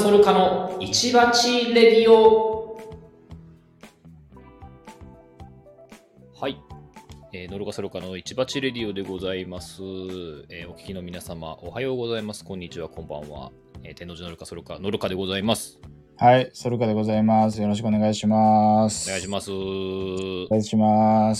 ソルカの市鉢レディオ。はい、ノルカソルカの市鉢レディオでございます。お聞きの皆様おはようございます、こんにちは、こんばんは。天王寺ノルカソルカノルカでございます。 はい、ソルカでございます。よろしくお願いします。 お願いします。 お願いします。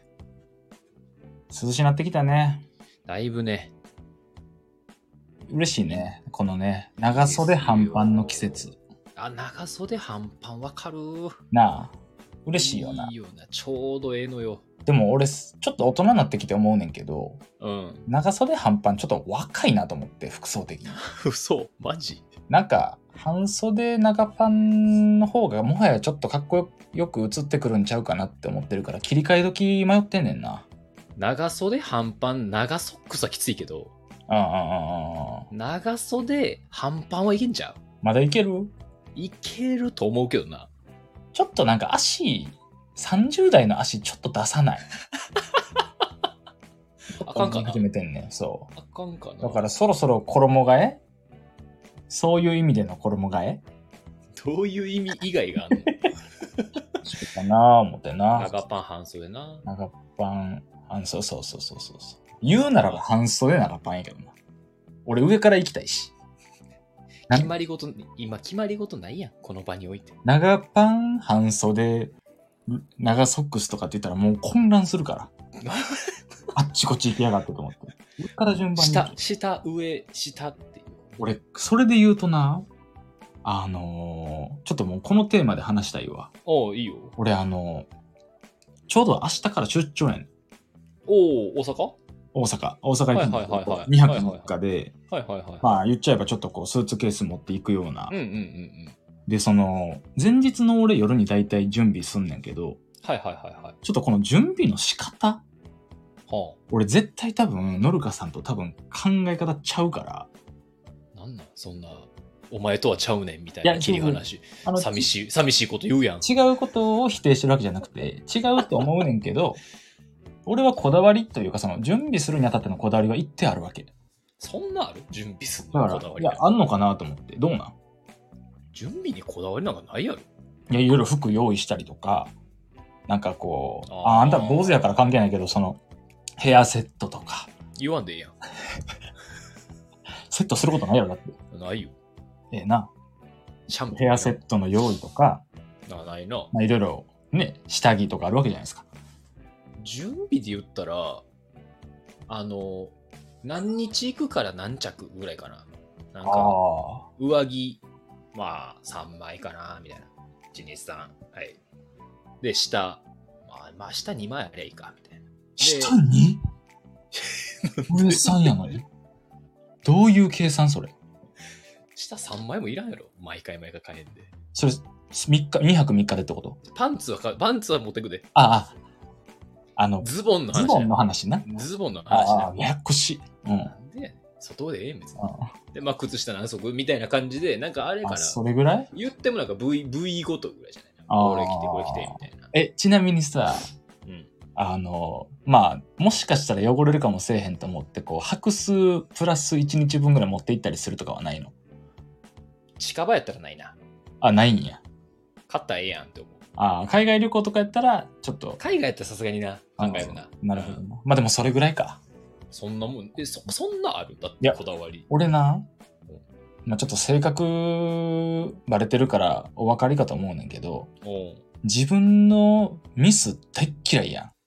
涼しなってきたね。 だいぶね。 嬉しいね。このね、長袖半パンの季節。 長袖半パンわかるなあ、嬉しいよな。 いいよな、ちょうどええのよ。 でも俺、ちょっと大人になってきて思うねんけど、長袖半パンちょっと若いなと思って、服装的に。 嘘マジ？ なんか、半袖長パンの方がもはやちょっとかっこよく映ってくるんちゃうかなって思ってるから、切り替え時迷ってんねんな。 長袖半パン、長ソックスはきついけど、長袖半パンはいけんちゃう？ まだいける？ いけると思うけどな。 ちょっとなんか足、30代の足ちょっと出さない。 あかんかな？ 始めてんねん、そう。 あかんかな？ だからそろそろ衣替え？そういう意味での衣替え？ どういう意味以外があんの？ そうかな思ってな。 長パン半袖な。 長パン、そう。言うならば半袖長パンやけどな。俺上から行きたいし。 決まり事ないやん、この場において。 長パン、半袖、長ソックスとかって言ったらもう混乱するから。あっちこっち行きやがってと思って。上から順番に。 下、上、下っていう。 俺、それで言うとな、ちょっともうこのテーマで話したいわ。 おう、いいよ。 俺ちょうど明日から出張やねん。 おう、大阪行くんだけど、2泊3日で、まあ言っちゃえばちょっとこうスーツケース持っていくような。で、前日の俺夜に大体準備すんねんけど、ちょっとこの準備の仕方、俺絶対多分、ノルカさんと多分考え方ちゃうから。 なんなんそんな、お前とはちゃうねんみたいな切り話。寂しいこと言うやん。 違うことを否定してるわけじゃなくて、違うと思うねんけど、俺はこだわりというか、準備するにあたってのこだわりは一定あるわけ。 そんなある？準備するのこだわり。いや、あんのかなと思って。どうなん？ 準備にこだわりなんかないやろ？ いや、いろいろ服用意したりとか、なんかこう、あんた坊主やから関係ないけど、ヘアセットとか。 言わんでいいやん。 セットすることないやろ、だって。 ないよ。 ええな。 シャンプー。 ヘアセットの用意とか。 ないな。 まあ、いろいろ、ね、下着とかあるわけじゃないですか。 準備で言ったら、何日行くから何着ぐらいかな。なんか、上着、まあ、3枚かな、みたいな。1、2、3。はい。で、下、まあ、下2枚ありゃいいか、みたいな。 下 2？ 俺3やのに。どういう計算それ？ 下3枚もいらんやろ。毎回買えんで。 それ、2泊3日でってこと？ パンツは持ってくで。ズボンの話な。ズボンの話な。 ややこしい。 で、外でええん別に。で、まあ、靴下何足みたいな感じで、なんかあれかな。 それぐらい？ 言ってもなんか V ごとぐらいじゃないな。これ着て、みたいな。 ちなみにさ、まあ、もしかしたら汚れるかもせえへんと思って、こう、白数プラス1日分ぐらい持って行ったりするとかはないの？ 近場やったらないな。 ないんや。 買ったらええやんって思う。 海外旅行とかやったら、ちょっと。 海外やったらさすがにな、考えるな。 なるほどな。まあでもそれぐらいか。 そんなもん。そんなある？だってこだわり。 俺な、まあちょっと性格バレてるからお分かりかと思うねんけど、自分のミス大嫌いやん。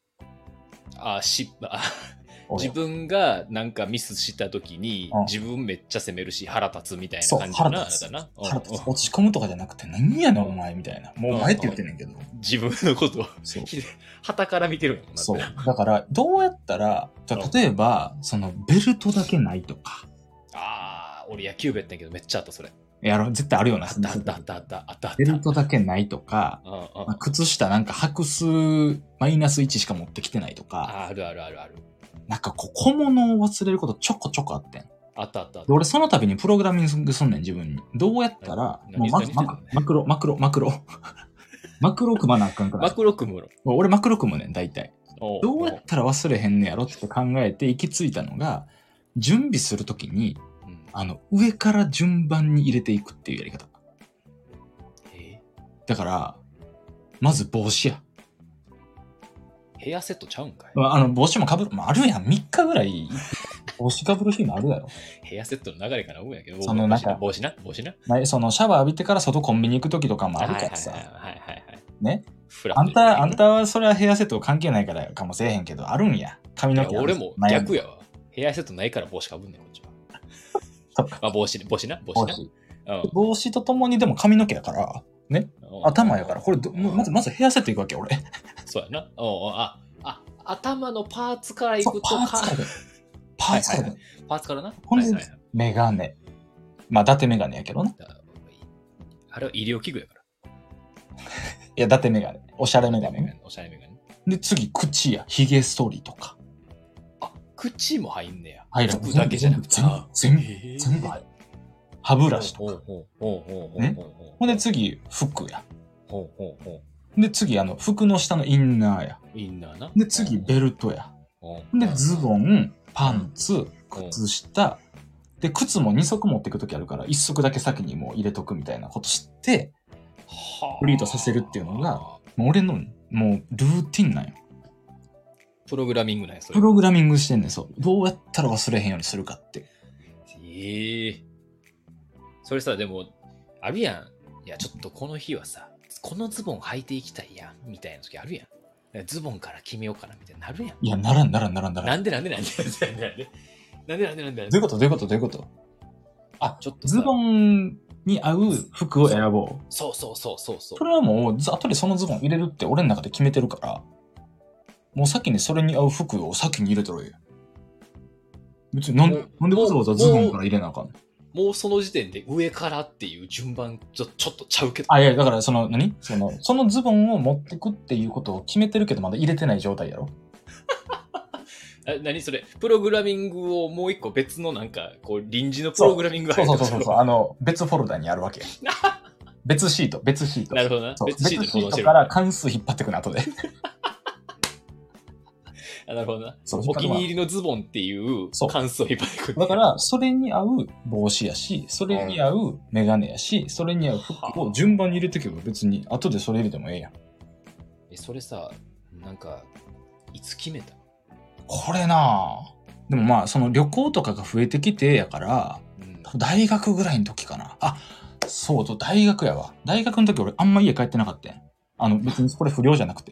自分がなんかミスした時に自分めっちゃ責めるし腹立つみたいな感じだな。腹立つ。落ち込むとかじゃなくて何やねんお前みたいな。もうお前って言ってんねんけど。 自分のことを旗から見てるもんな。 そう。だからどうやったら、例えばベルトだけないとか。 俺野球部やったんやけどめっちゃあったそれ。 絶対あるよな。 あった。 ベルトだけないとか、靴下なんか履数-1しか持ってきてないとか。 ある。 なんか小物を忘れることちょこちょこあってん。 あった。 俺その度にプログラミングすんねん、自分に。どうやったら、もうマクロ。マクロ組まなあかんから。 マクロ組むの？ 俺マクロ組むねん、大体。どうやったら忘れへんねやろって考えて行き着いたのが、準備するときに、 上から順番に入れていくっていうやり方。だから、まず帽子や。 ヘアセットちゃうんかい。 帽子も被る、あるやん。3日ぐらい、帽子被る日もあるやろ。 ヘアセットの流れかな思うんやけど、 その中、 帽子な。 そのシャワー浴びてから外コンビニ行く時とかもあるからさ。ね。あんたはそれはヘアセット関係ないからかもしれへんけど、あるんや。髪の毛。 俺も逆やわ。ヘアセットないから帽子被んねん、こっちは。そっか。帽子な。 帽子とともにでも髪の毛やから、ね。頭やから、これまずヘアセットいくわけ、俺。 そうやな。頭のパーツからいくとパーツからな。 ほんで、メガネ。まあ、伊達メガネやけどな。 あれは医療器具やから。 いや、伊達メガネ。おしゃれメガネ。で、次、口や、髭剃りとか。 口も入んねや。 入る。 服だけじゃなくて。 全部入る。歯ブラシとか。ほんで次、服や。で次、服の下のインナーや。で次、ベルトや。で、ズボン、パンツ、靴下。で、靴も2足持っていくときあるから、1足だけ先にもう入れとくみたいなことして、フリートさせるっていうのが、俺のもうルーティンなんよ。 プログラミングなんや、 それ。プログラミングしてんねん、そう。どうやったら忘れへんようにするかって。 それさ、でも、あるやん。いや、ちょっとこの日はさ、このズボン履いていきたいやん、みたいな時あるやん。ズボンから決めようかな、みたいな。なるやん。 いや、ならん。 なんでどういうことちょっとズボンに合う服を選ぼう。 そう。 それはもう、後でそのズボン入れるって俺の中で決めてるから、もう先にそれに合う服を先に入れたらいい。別になんでわざわざズボンから入れなあかんの？ もうその時点で上からっていう順番ちょっとちゃうけど。 いや、だからそのズボンを持ってくっていうことを決めてるけどまだ入れてない状態やろ？ 何それ？プログラミングをもう一個別のなんか、こう臨時のプログラミングが入ってる。そう。別フォルダにあるわけ。別シート。 なるほどな。 別シートから関数引っ張ってくの後で。 なるほどな。お気に入りのズボンっていう関数を引っ張ってくる。 だから、それに合う帽子やし、それに合うメガネやし、それに合う服を順番に入れてけば別に後でそれ入れてもええやん。 それさ、なんか、いつ決めた？ これなぁ。でもまあ、その旅行とかが増えてきてやから、大学ぐらいの時かな。そうと、大学やわ。大学の時俺あんま家帰ってなかったん。別にこれ不良じゃなくて、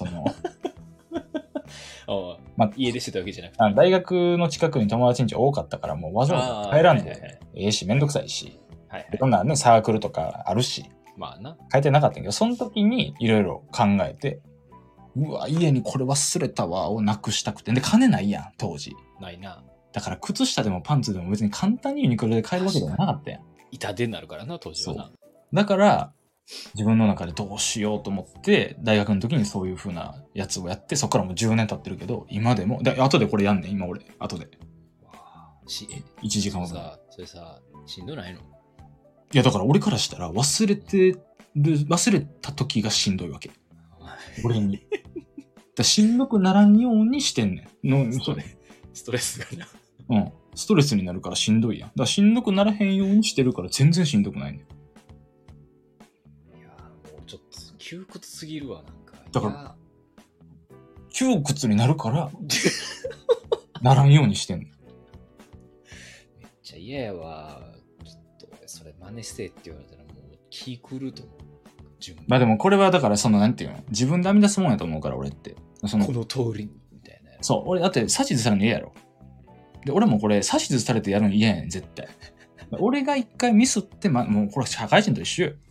家出してたわけじゃなくて。 大学の近くに友達ん家多かったから、もうわざわざ帰らんで、めんどくさいし、いろんなね、サークルとかあるし、帰ってなかったんやけど、その時にいろいろ考えて、うわ、家にこれ忘れたわをなくしたくて。で、金ないやん、当時。 ないな。 だから靴下でもパンツでも別に簡単にユニクロで買えるわけではなかったやん。 痛手になるからな、当時はな。 だから、自分の中でどうしようと思って、大学の時にそういう風なやつをやって、そこからもう10年経ってるけど、今でも、後でこれやんねん、今俺、後で。1時間後。 それさ、しんどないの？ いや、だから俺からしたら忘れた時がしんどいわけ。俺に。しんどくならんようにしてんねん。 ストレスがな。 ストレスになるからしんどいやん。だからしんどくならへんようにしてるから全然しんどくないねん。 ちょっと窮屈すぎるわ、なんか。 だから、窮屈になるから、ならんようにしてんの。 めっちゃ嫌やわ。ちょっと、それ真似してって言われたらもう気狂うと思う。 まあでもこれはだからなんていうの？自分で編み出すもんやと思うから、俺って。 この通りに、みたいな。 そう、俺だって指図されるの嫌やろ。で、俺もこれ指図されてやるの嫌やねん、絶対。俺が一回ミスって、もうこれ社会人と一緒よ。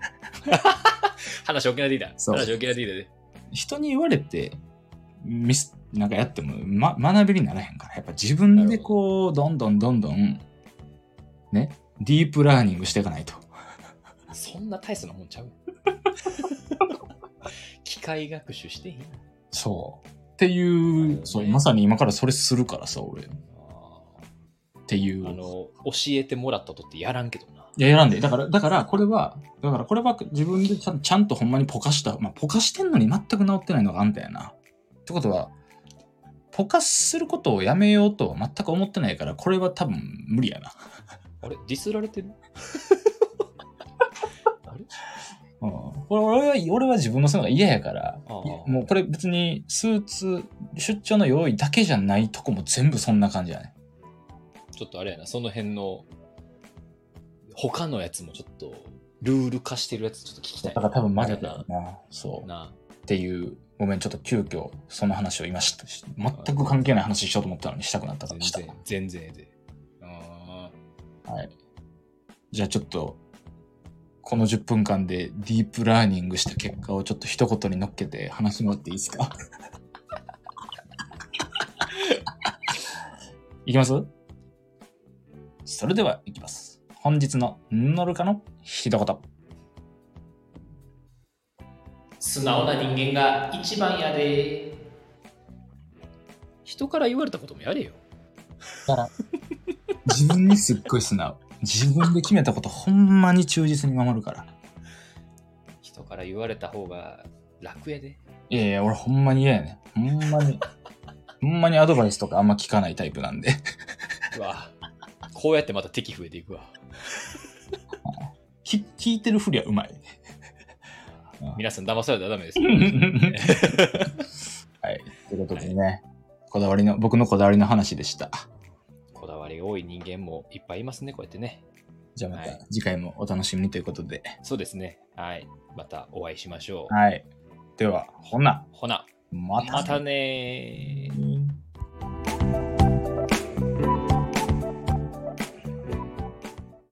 話大きなディーだ。話大きなディーだで。 人に言われて、なんかやっても、学びにならへんから。やっぱ自分でこう、どんどん、ね、ディープラーニングしていかないと。 そんな大層なもんちゃう機械学習してへん。 そう。っていう、そう、まさに今からそれするからさ、俺。っていう。 教えてもらったとってやらんけどな。 いや、やらんで。だからこれは自分でちゃんとほんまにポカした。ポカしてんのに全く治ってないのがあんたやな。ってことは、ポカすることをやめようとは全く思ってないから、これは多分無理やな。 あれディスられてるあれ、 うん、俺は自分のそういうのが嫌やから、もうこれ別にスーツ、出張の用意だけじゃないとこも全部そんな感じやね。 ちょっとあれやな、その辺の、他のやつもちょっと、ルール化してるやつちょっと聞きたい。 だから多分負けたよな。そう。っていう、ごめん、ちょっと急遽その話を今全く関係ない話しようと思ったのにしたくなったからした。 全然で。 はい。じゃあちょっと、この10分間でディープラーニングした結果をちょっと一言に乗っけて話してもらっていいですか？いきます？それでは、いきます。本日のノルカの一言。 素直な人間が一番やで。人から言われたこともやれよ。 だから自分にすっごい素直。自分で決めたことほんまに忠実に守るから。 人から言われた方が楽やで。 いやいや、俺ほんまに嫌やね。ほんまにアドバイスとかあんま聞かないタイプなんで。 うわ、こうやってまた敵増えていくわ。 聞いてるふりはうまい。 皆さん騙されたらダメですよ。 はい。ということでね、僕のこだわりの話でした。 こだわりが多い人間もいっぱいいますね、こうやってね。 じゃあまた次回もお楽しみにということで。 そうですね。はい。またお会いしましょう。 はい。では、ほな。 またねー。